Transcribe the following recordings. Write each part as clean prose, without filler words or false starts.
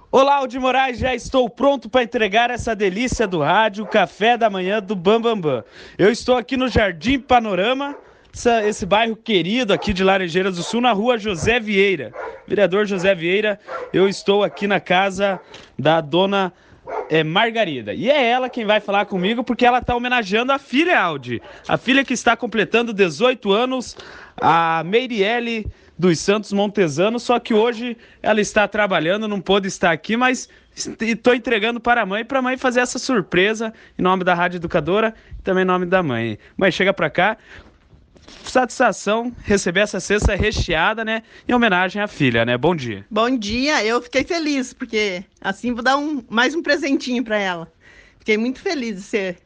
Olá, Aldi Moraes, já estou pronto para entregar essa delícia do rádio, o café da manhã do Bambambam. Bam, Bam. Eu estou aqui no Jardim Panorama, esse bairro querido aqui de Laranjeiras do Sul, na rua José Vieira. Vereador José Vieira, eu estou aqui na casa da dona Margarida. E é ela quem vai falar comigo, porque ela está homenageando a filha, Aldi. A filha que está completando 18 anos, a Meiriele dos Santos Montesano, só que hoje ela está trabalhando, não pôde estar aqui, mas estou entregando para a mãe fazer essa surpresa em nome da Rádio Educadora e também em nome da mãe. Mãe, chega para cá. Satisfação receber essa cesta recheada, né, em homenagem à filha, né? Bom dia. Bom dia, eu fiquei feliz, porque assim vou dar mais um presentinho para ela. Fiquei muito feliz de ser,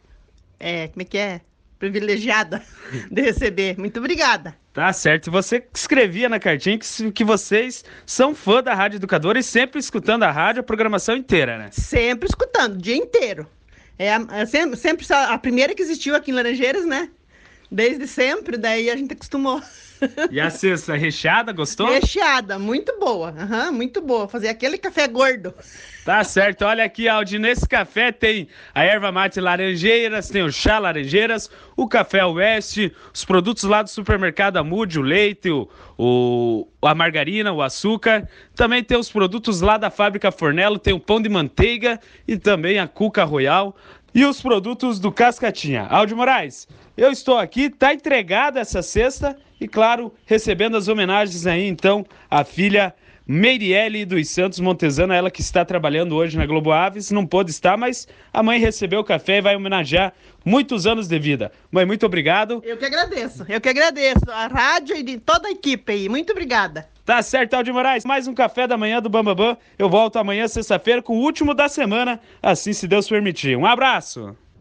privilegiada de receber. Muito obrigada. Tá certo. Você escrevia na cartinha que vocês são fã da Rádio Educadora e sempre escutando a rádio, a programação inteira, né? Sempre escutando, o dia inteiro. Sempre a primeira que existiu aqui em Laranjeiras, né? Desde sempre, daí a gente acostumou. E a cesta recheada, gostou? Recheada, muito boa. Muito boa. Fazer aquele café gordo. Tá certo. Olha aqui, Aldi, nesse café tem a erva mate Laranjeiras, tem o chá Laranjeiras, o café Oeste, os produtos lá do supermercado Amude, o leite, a margarina, o açúcar. Também tem os produtos lá da fábrica Fornello, tem o pão de manteiga e também a Cuca Royal. E os produtos do Cascatinha. Aldi Moraes, eu estou aqui, tá entregada essa cesta e, claro, recebendo as homenagens aí, então, à filha Meiriele dos Santos Montesano, ela que está trabalhando hoje na Globo Aves, não pôde estar, mas a mãe recebeu o café e vai homenagear muitos anos de vida. Mãe, muito obrigado. Eu que agradeço, a rádio e de toda a equipe aí, muito obrigada. Tá certo, Aldi Moraes, mais um café da manhã do Bambambam. Eu volto amanhã, sexta-feira, com o último da semana, assim se Deus permitir. Um abraço!